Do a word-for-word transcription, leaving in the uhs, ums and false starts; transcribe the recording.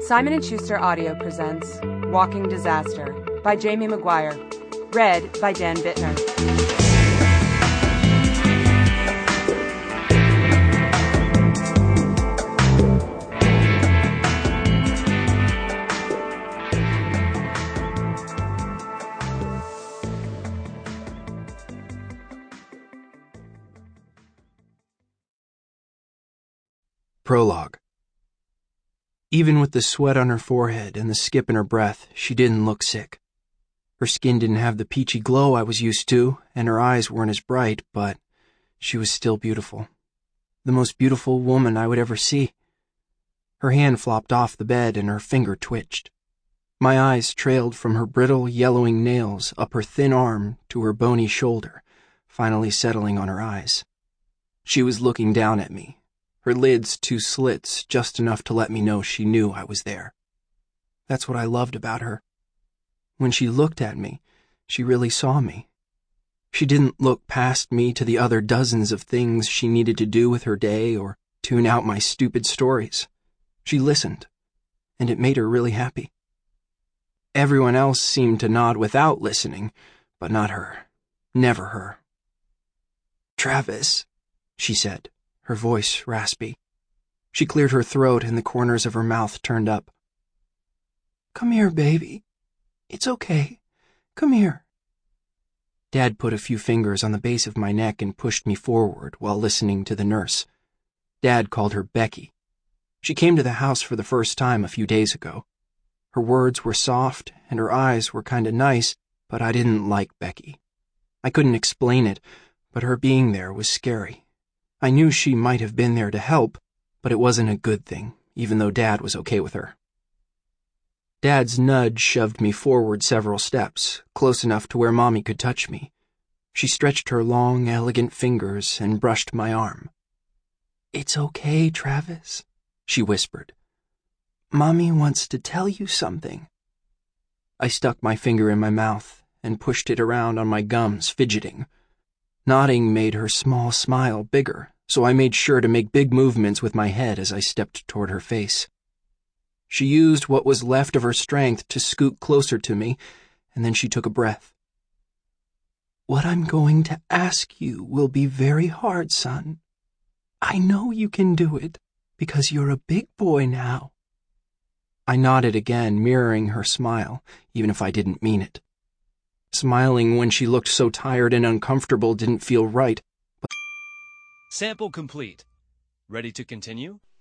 Simon and Schuster Audio presents Walking Disaster by Jamie McGuire, read by Dan Bittner. Prologue. Even with the sweat on her forehead and the skip in her breath, she didn't look sick. Her skin didn't have the peachy glow I was used to, and her eyes weren't as bright, but she was still beautiful. The most beautiful woman I would ever see. Her hand flopped off the bed and her finger twitched. My eyes trailed from her brittle, yellowing nails up her thin arm to her bony shoulder, finally settling on her eyes. She was looking down at me. Her lids two slits, just enough to let me know she knew I was there. That's what I loved about her. When she looked at me, she really saw me. She didn't look past me to the other dozens of things she needed to do with her day or tune out my stupid stories. She listened, and it made her really happy. Everyone else seemed to nod without listening, but not her. Never her. "Travis," she said, her voice raspy. She cleared her throat and the corners of her mouth turned up. "Come here, baby. It's okay. Come here." Dad put a few fingers on the base of my neck and pushed me forward while listening to the nurse. Dad called her Becky. She came to the house for the first time a few days ago. Her words were soft and her eyes were kinda nice, but I didn't like Becky. I couldn't explain it, but her being there was scary. I knew she might have been there to help, but it wasn't a good thing, even though Dad was okay with her. Dad's nudge shoved me forward several steps, close enough to where Mommy could touch me. She stretched her long, elegant fingers and brushed my arm. "It's okay, Travis," she whispered. "Mommy wants to tell you something." I stuck my finger in my mouth and pushed it around on my gums, fidgeting. Nodding made her small smile bigger, so I made sure to make big movements with my head as I stepped toward her face. She used what was left of her strength to scoot closer to me, and then she took a breath. "What I'm going to ask you will be very hard, son. I know you can do it, because you're a big boy now." I nodded again, mirroring her smile, even if I didn't mean it. Smiling when she looked so tired and uncomfortable didn't feel right, but... Sample complete. Ready to continue?